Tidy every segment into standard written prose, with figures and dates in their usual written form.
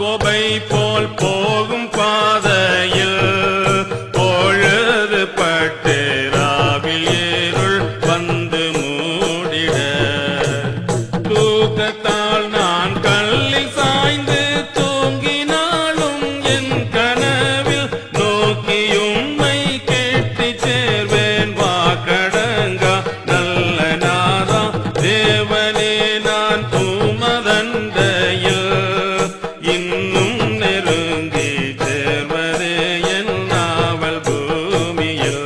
கோபை போல் போகும் பாதையில் பொழுது பட்டு ராவில் இருள் வந்து மூடிட தூக்கத்தால் நான் கல்லில் சாய்ந்து தூங்கினாலும் என் கனவில் நோக்கியும்மை கேட்டு சேர்வேன் வாக்கடங்கா நல்ல நாதா தேவனே நான் தூமதண்டையில் இன்னும் நெருங்கி சேர்வதே என் நாவல் பூமியில்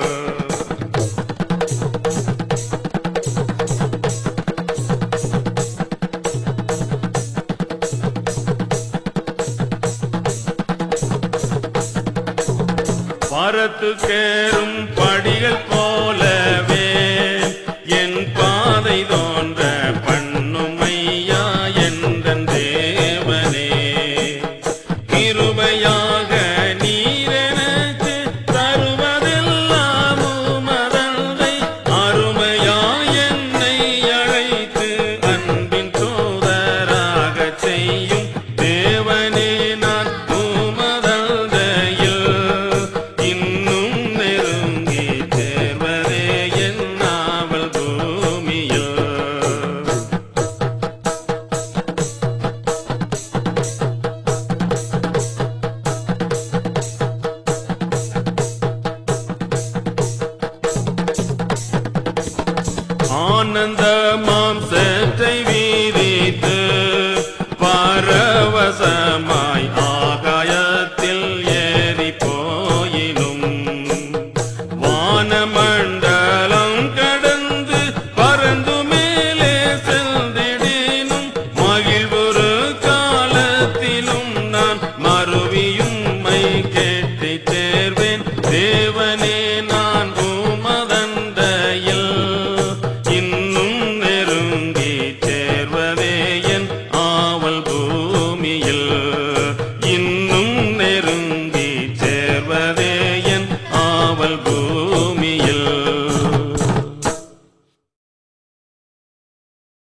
வரத்துக்கேறும் படிகள் போலவே என் பாதை தோன்ற பண்ணுமையா எந்தன் தேவனே கிருபையாக நீரெனக்கு தருவதெல்லாம் உமதல்லை அருமையாய் என்னை அழைத்து அன்பின் தூதராகச் செய்யும் தேவனே நான் உமதல்லையில் இன்னும் நெருங்கி சேர்வதே என் நாவல் பூமியில் ஆனந்தமாம் சேற்றை வீதித்து பரவசமா